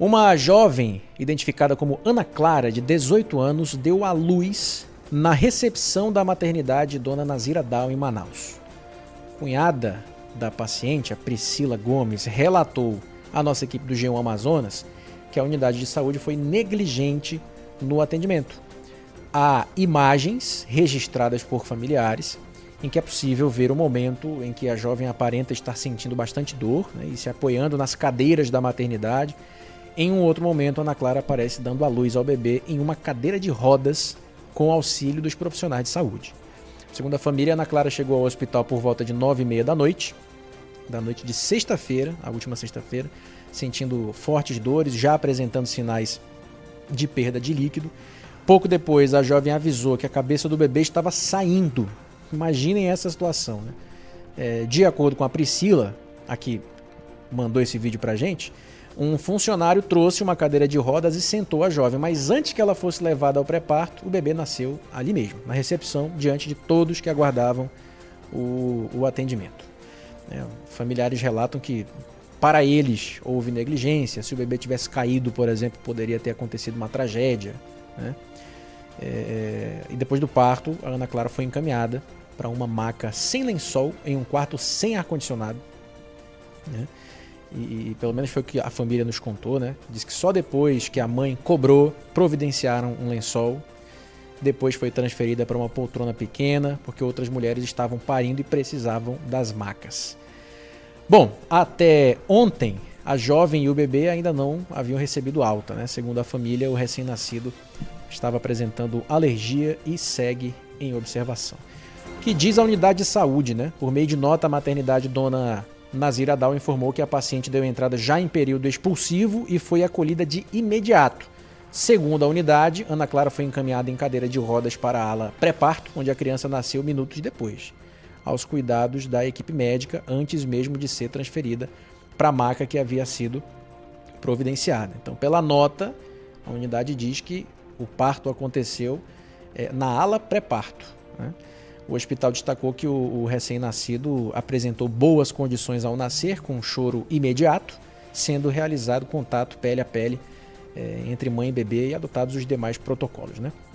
Uma jovem, identificada como Ana Clara, de 18 anos, deu à luz na recepção da maternidade Dona Nazira Dal, em Manaus. Cunhada da paciente, a Priscila Gomes, relatou à nossa equipe do G1 Amazonas que a unidade de saúde foi negligente no atendimento. Há imagens registradas por familiares em que é possível ver o momento em que a jovem aparenta estar sentindo bastante dor, né, e se apoiando nas cadeiras da maternidade. Em um outro momento, Ana Clara aparece dando à luz ao bebê em uma cadeira de rodas com auxílio dos profissionais de saúde. Segundo a família, Ana Clara chegou ao hospital por volta de 9h30 da noite de sexta-feira, a última sexta-feira, sentindo fortes dores, já apresentando sinais de perda de líquido. Pouco depois, a jovem avisou que a cabeça do bebê estava saindo. Imaginem essa situação, né? De acordo com a Priscila, a que mandou esse vídeo pra gente, um funcionário trouxe uma cadeira de rodas e sentou a jovem, mas antes que ela fosse levada ao pré-parto, o bebê nasceu ali mesmo, na recepção, diante de todos que aguardavam o atendimento. Familiares relatam que, para eles, houve negligência. Se o bebê tivesse caído, por exemplo, poderia ter acontecido uma tragédia, né? E depois do parto, a Ana Clara foi encaminhada para uma maca sem lençol, em um quarto sem ar-condicionado, né? E pelo menos foi o que a família nos contou, né? Diz que só depois que a mãe cobrou, providenciaram um lençol. Depois foi transferida para uma poltrona pequena, porque outras mulheres estavam parindo e precisavam das macas. Bom, até ontem, a jovem e o bebê ainda não haviam recebido alta, né? Segundo a família, o recém-nascido estava apresentando alergia e segue em observação. O que diz a unidade de saúde, né? Por meio de nota, a maternidade Dona Nazira Dal informou que a paciente deu entrada já em período expulsivo e foi acolhida de imediato. Segundo a unidade, Ana Clara foi encaminhada em cadeira de rodas para a ala pré-parto, onde a criança nasceu minutos depois, aos cuidados da equipe médica, antes mesmo de ser transferida para a maca que havia sido providenciada. Então, pela nota, a unidade diz que o parto aconteceu na ala pré-parto, né? O hospital destacou que o recém-nascido apresentou boas condições ao nascer, com choro imediato, sendo realizado contato pele a pele entre mãe e bebê e adotados os demais protocolos, né?